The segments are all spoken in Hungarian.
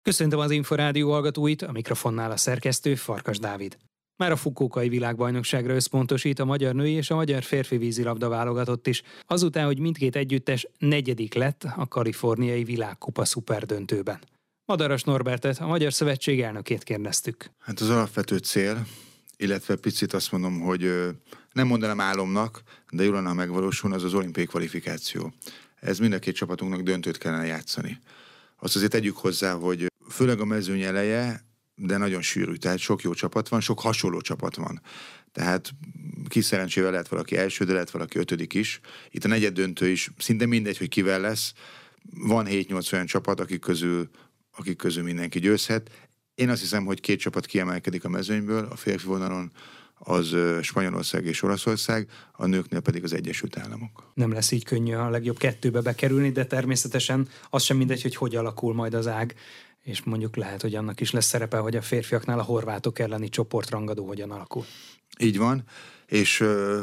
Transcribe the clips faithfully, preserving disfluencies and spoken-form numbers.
Köszöntöm az Inforádió hallgatóit, a mikrofonnál a szerkesztő Farkas Dávid. Már a Fukuokai világbajnokságra összpontosít a magyar női és a magyar férfi vízilabda válogatott is, azután, hogy mindkét együttes negyedik lett a kaliforniai világkupa szuperdöntőben. Madaras Norbertet, a Magyar Szövetség elnökét kérdeztük. Hát az alapvető cél, illetve picit azt mondom, hogy nem mondanám álomnak, de jól lenne, ha megvalósul, az az olimpiai kvalifikáció. Ez mind a két csapatunknak döntőt kellene játszani. Azt azért tegyük hozzá, hogy főleg a mezőny eleje, de nagyon sűrű, tehát sok jó csapat van, sok hasonló csapat van. Tehát kis szerencsével lehet valaki első, de lehet valaki ötödik is. Itt a negyed döntő is, szinte mindegy, hogy kivel lesz. Van hét-nyolc olyan csapat, akik közül, akik közül mindenki győzhet. Én azt hiszem, hogy két csapat kiemelkedik a mezőnyből, a férfi vonalon az Spanyolország és Olaszország, a nőknél pedig az Egyesült Államok. Nem lesz így könnyű a legjobb kettőbe bekerülni, de természetesen az sem mindegy, hogy hogy alakul majd az ág, és mondjuk lehet, hogy annak is lesz szerepe, hogy a férfiaknál a horvátok elleni csoportrangadó hogyan alakul. Így van, és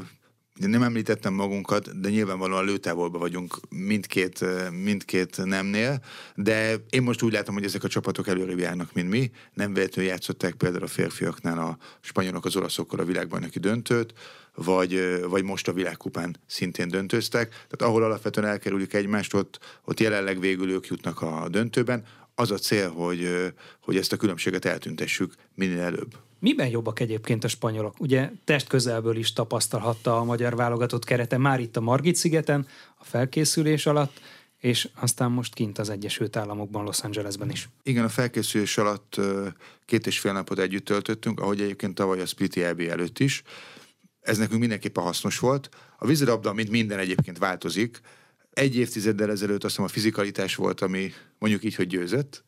nem említettem magunkat, de nyilvánvalóan lőtávolban vagyunk mindkét, mindkét nemnél, de én most úgy látom, hogy ezek a csapatok előrébb járnak, mint mi. Nem véletlenül játszották például a férfiaknál a spanyolok az olaszokkal a világbajnoki döntőt, vagy, vagy most a világkupán szintén döntőztek. Tehát ahol alapvetően elkerülik egymást, ott, ott jelenleg végül ők jutnak a döntőben. Az a cél, hogy, hogy ezt a különbséget eltüntessük minél előbb. Miben jobbak egyébként a spanyolok? Ugye testközelből is tapasztalhatta a magyar válogatott kerete már itt a Margit-szigeten, a felkészülés alatt, és aztán most kint az Egyesült Államokban, Los Angelesben is. Igen, a felkészülés alatt két és fél napot együtt töltöttünk, ahogy egyébként tavaly a Spliti é bé előtt is. Ez nekünk mindenképpen hasznos volt. A vízilabda, mint minden egyébként változik. Egy évtizeddel ezelőtt azt hiszem a fizikalitás volt, ami mondjuk így, hogy győzött,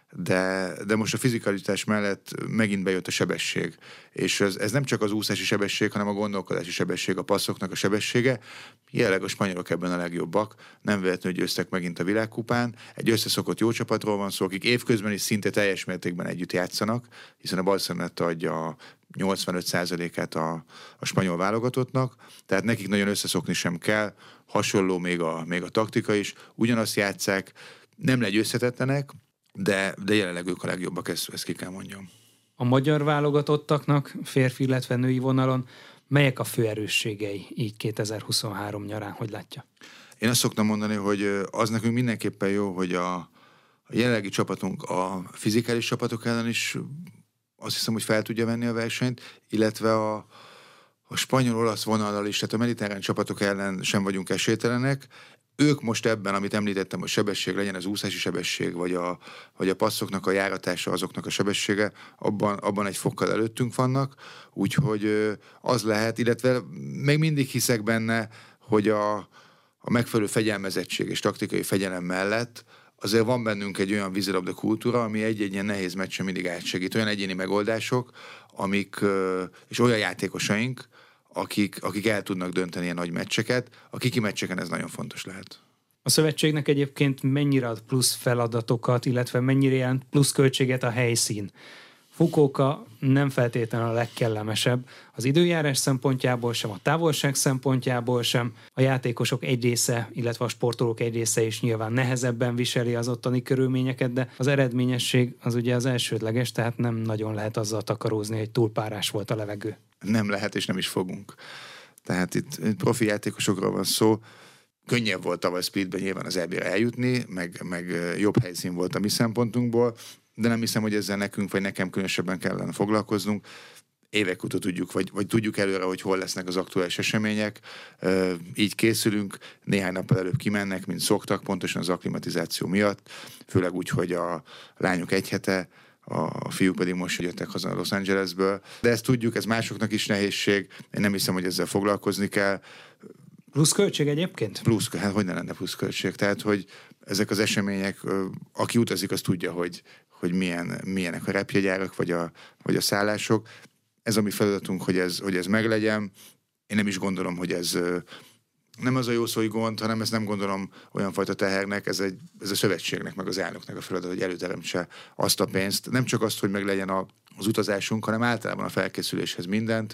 de, de most a fizikalitás mellett megint bejött a sebesség. És ez, ez nem csak az úszási sebesség, hanem a gondolkodási sebesség, a passzoknak a sebessége. Jelenleg a spanyolok ebben a legjobbak, nem véletlenül győztek megint a világkupán. Egy összeszokott jó csapatról van szó, akik évközben is szinte teljes mértékben együtt játszanak, hiszen a Barceloneta adja a nyolcvanöt százalékát a, a spanyol válogatottnak, tehát nekik nagyon összeszokni sem kell, hasonló még a, még a taktika is, ugyanazt játsszák, nem legyőzhetetlenek, de, de jelenleg ők a legjobbak, ezt, ezt ki kell mondjam. A magyar válogatottaknak férfi, illetve női vonalon melyek a fő erősségei így kétezer-huszonhárom nyarán, hogy látja? Én azt szoktam mondani, hogy az nekünk mindenképpen jó, hogy a, a jelenlegi csapatunk a fizikális csapatok ellen is azt hiszem, hogy fel tudja venni a versenyt, illetve a, a spanyol-olasz vonallal is, tehát a mediterrán csapatok ellen sem vagyunk esélytelenek. Ők most ebben, amit említettem, hogy sebesség legyen, az úszási sebesség, vagy a, vagy a passzoknak a járatása, azoknak a sebessége, abban, abban egy fokkal előttünk vannak, úgyhogy az lehet, illetve még mindig hiszek benne, hogy a, a megfelelő fegyelmezettség és taktikai fegyelem mellett azért van bennünk egy olyan vízilabda kultúra, ami egy-egy ilyen nehéz meccsen mindig átsegít. Olyan egyéni megoldások, amik, és olyan játékosaink, akik, akik el tudnak dönteni ilyen nagy meccseket. A kiki meccseken ez nagyon fontos lehet. A szövetségnek egyébként mennyire ad plusz feladatokat, illetve mennyire jelent plusz költséget a helyszín? Fukuoka nem feltétlenül a legkellemesebb az időjárás szempontjából sem, a távolság szempontjából sem. A játékosok egy része, illetve a sportolók egy része is nyilván nehezebben viseli az ottani körülményeket, de az eredményesség az ugye az elsődleges, tehát nem nagyon lehet azzal takarózni, hogy túl párás volt a levegő. Nem lehet, és nem is fogunk. Tehát itt, itt profi játékosokról van szó. Könnyebb volt tavaly Splitben nyilván az é bére eljutni, meg, meg jobb helyszín volt a mi szempontunkból, de nem hiszem, hogy ezzel nekünk, vagy nekem különösebben kellene foglalkoznunk. Évek óta tudjuk, vagy, vagy tudjuk előre, hogy hol lesznek az aktuális események. Így készülünk, néhány nappal előbb kimennek, mint szoktak, pontosan az akklimatizáció miatt, főleg úgy, hogy a lányok egy hete, a fiúk pedig most jöttek haza a Los Angelesből. De ezt tudjuk, ez másoknak is nehézség, én nem hiszem, hogy ezzel foglalkozni kell. Plusz költség egyébként? Plusz, hát hogy ne lenne plusz költség? Tehát, hogy ezek az események, aki utazik, az tudja, hogy, hogy milyen, milyenek a repjegyárak, vagy a, vagy a szállások. Ez a mi feladatunk, hogy ez, hogy ez meglegyen. Én nem is gondolom, hogy ez nem az a jó szó, hogy gond, hanem ezt nem gondolom olyan fajta tehernek, ez, egy, ez a szövetségnek, meg az elnöknek a feladat, hogy előteremtse azt a pénzt. Nem csak azt, hogy meglegyen a, az utazásunk, hanem általában a felkészüléshez mindent.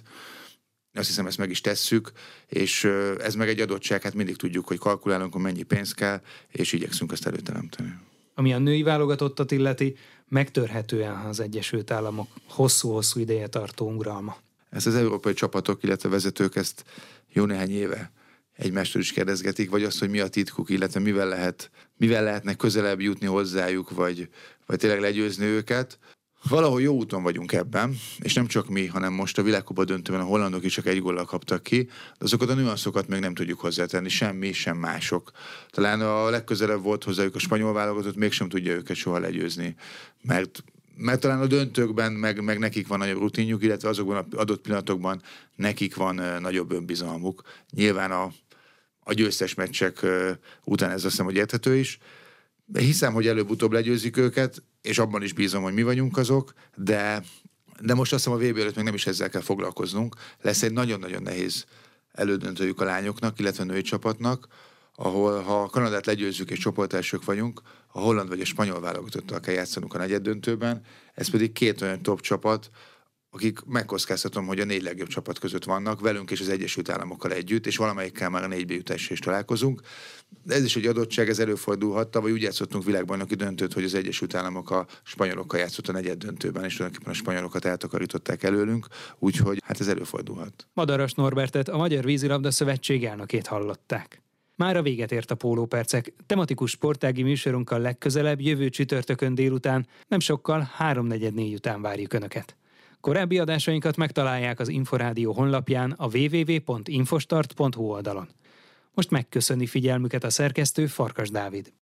Azt hiszem, ezt meg is tesszük, és ez meg egy adottság, hát mindig tudjuk, hogy kalkulálunk, hogy mennyi pénz kell, és igyekszünk ezt előteremteni. Ami a női válogatottat illeti, megtörhetően az Egyesült Államok hosszú-hosszú ideje tartó uralma. Ezt az európai csapatok, illetve vezetők ezt jó néhány éve egymástól is kérdezgetik, vagy azt, hogy mi a titkuk, illetve mivel, lehet, mivel lehetne közelebb jutni hozzájuk, vagy, vagy tényleg legyőzni őket. Valahol jó úton vagyunk ebben, és nem csak mi, hanem most a világkupa döntőben a hollandok is csak egy góllal kaptak ki, de azokat a nüanszokat még nem tudjuk hozzátenni, sem mi, sem mások. Talán a legközelebb volt hozzájuk a spanyol válogatott, mégsem tudja őket soha legyőzni, mert mert talán a döntőkben meg, meg nekik van nagyobb rutinjuk, illetve azokban az adott pillanatokban nekik van uh, nagyobb önbizalmuk. Nyilván a, a győztes meccsek uh, után ez azt hiszem, hogy érthető is. De hiszem, hogy előbb-utóbb legyőzik őket, és abban is bízom, hogy mi vagyunk azok, de, de most azt hiszem a vé bé előtt még nem is ezzel kell foglalkoznunk. Lesz egy nagyon-nagyon nehéz elődöntőjük a lányoknak, illetve a női csapatnak, ahol ha Kanadát legyőzzük és csoportelsők vagyunk, a holland vagy a spanyol válogatottal kell játszanunk a negyeddöntőben, ez pedig két olyan top csapat, akik megkockáztatom, hogy a négy legjobb csapat között vannak, velünk és az Egyesült Államokkal együtt, és valamelyikkel már a négy bé jutásra is találkozunk. De ez is egy adottság, ez előfordulhatta, vagy úgy játszottunk világbajnoki döntőt, hogy az Egyesült Államok a spanyolokkal játszott a negyeddöntőben, és tulajdonképpen a spanyolokat eltakarították előlünk, úgyhogy hát ez előfordulhat. Madaras Norbertet, a Magyar Vízilabda Szövetség elnökét hallották. Mára véget ért a Pólópercek. Tematikus sportági műsorunkkal legközelebb jövő csütörtökön délután, nem sokkal háromnegyed négy után várjuk Önöket. Korábbi adásainkat megtalálják az Inforádió honlapján a double-u double-u double-u pont infostart pont hu oldalon. Most megköszöni figyelmüket a szerkesztő, Farkas Dávid.